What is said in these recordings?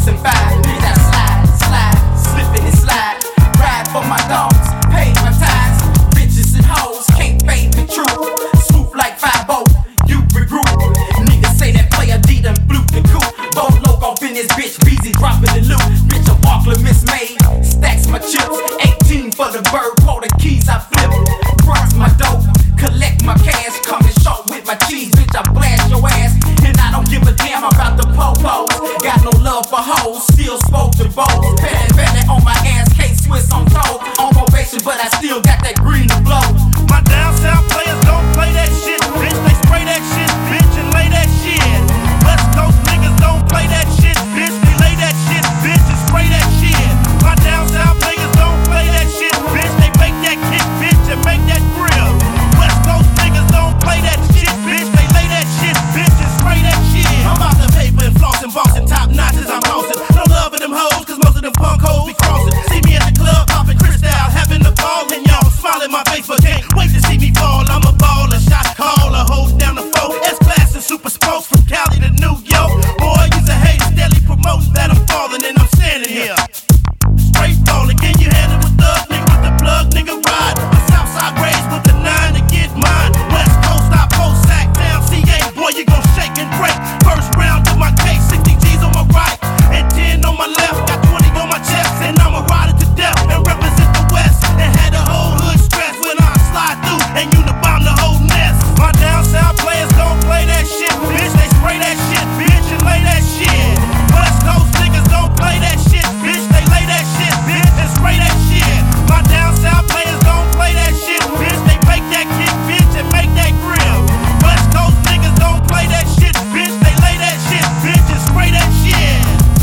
6 and 5. Need that slide, slipping and slide. Ride for my dogs, pay my tithes. Bitches and hoes can't fade the truth. Swoop like 5-0, you regroup. Niggas say that player D done blew the coop. Both loc off in this bitch, Beezy dropping the loot. Bitch, a walkler mismade, stacks my chips. 18 for the bird, pull the keys I flip. Cross my dope, collect my cash. Coming short with my cheese, bitch, I blast your ass. And I don't give a damn about the po-pos. Got no love for hoes, still spoke to bows. Petty on my ass, K-Swiss on toe. On probation, but I still got that green to blow. My down south players don't play that shit, bitch. They spray that shit, bitch, and lay that shit. West Coast niggas don't play that shit, bitch. They lay that shit, bitch, and spray that shit. My down south niggas don't play that shit, bitch. They make that kick, bitch, and make that grill. West Coast niggas don't play that shit, bitch. They lay that shit, bitch, and spray that shit. I'm out the paper and flossing, bossing, top notches, I'm bossing. No love in them hoes, cause most of them punk hoes be crossing. See me at the club, popping crystal, having the ball, and y'all smile in my face, but can't wait to see me fall. I'm a baller, shot caller, hold down the foe. S-Class and super spokes from Cali to New York. Boy, you's a hater, steadily promoting that I'm falling, and I'm standing here. Straight falling, can you handle with thug nigga with the plug, nigga ride? The Southside raised with the 9 to get mine. West Coast, I post sack down, CA, boy, you gon' shake and break. First round to my case, 60 G's on my right, and 10 on my left. Got 20 on my chest, and I'ma ride it to death and represent the West. And had the whole hood stressed when I slide through and unibomb the whole nest. My down south players don't play that shit, bitch. They spray that shit, bitch, and lay that shit. West Coast niggas don't play that shit, bitch. They lay that shit, bitch, and spray that shit. My down south players don't play that shit, bitch. They make that kick, bitch, and make that grill. West Coast niggas don't play that shit, bitch. They lay that shit, bitch, and spray that shit.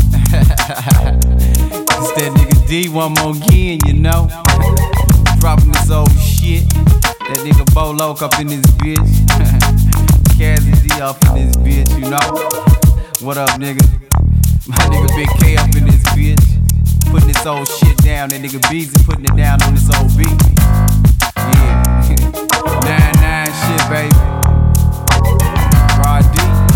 It's that nigga D one more again, you know. Dropping this old shit. That nigga Bolo up in this bitch. Kazzy D up in this bitch, you know. What up, nigga? My nigga Big K up in this bitch. Putting this old shit down. That nigga Beezy putting it down on this old beat. Yeah. 9-9 shit, baby. Rod D.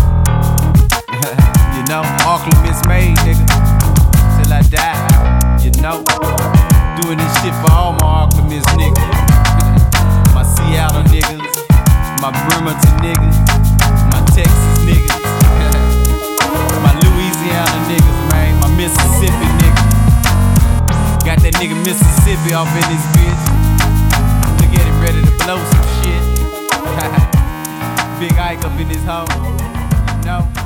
You know, Auckland mismade, nigga. Till I die, you know. Doing this shit for all my Auckland miss niggas. My Seattle niggas, my Bremerton niggas, my Texas niggas, my Louisiana niggas, man, my Mississippi niggas. Got that nigga Mississippi off in this bitch. Look at him ready to blow some shit. Big Ike up in this hoe, you know.